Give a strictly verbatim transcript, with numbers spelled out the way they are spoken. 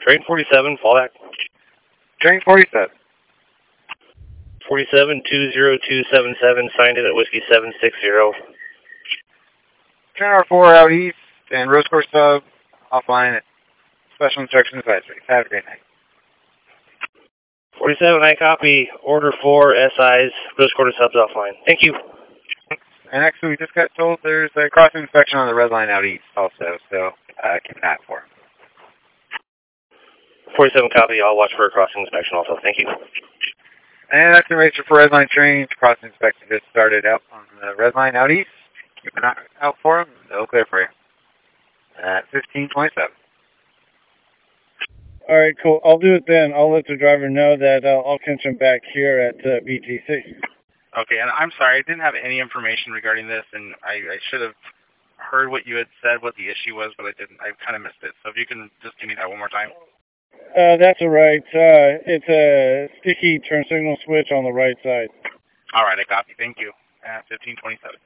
Train forty-seven, fallback. Train forty-seven. forty-seven two zero two seven seven, signed in at Whiskey seven six zero. Train R four out east and Rose Course sub offline at Special Instruction Advisory. Have a great night. forty-seven, I copy. Order four S Is, Rose Quarter subs offline. Thank you. And actually, we just got told there's a crossing inspection on the red line out east also, so uh, keep an eye out for it. forty-seven, copy. I'll watch for a crossing inspection also. Thank you. And that's the racer for red line trains. Crossing inspection just started out on the red line out east. Keep an eye out for them. They'll clear for you. At fifteen twenty-seven. All right, cool. I'll do it then. I'll let the driver know that uh, I'll catch him back here at uh, B T C. Okay, and I'm sorry, I didn't have any information regarding this, and I, I should have heard what you had said, what the issue was, but I didn't. I kind of missed it. So if you can just give me that one more time. Uh, that's all right. Uh, it's a sticky turn signal switch on the right side. All right, I copy. Thank you. At fifteen twenty-seven.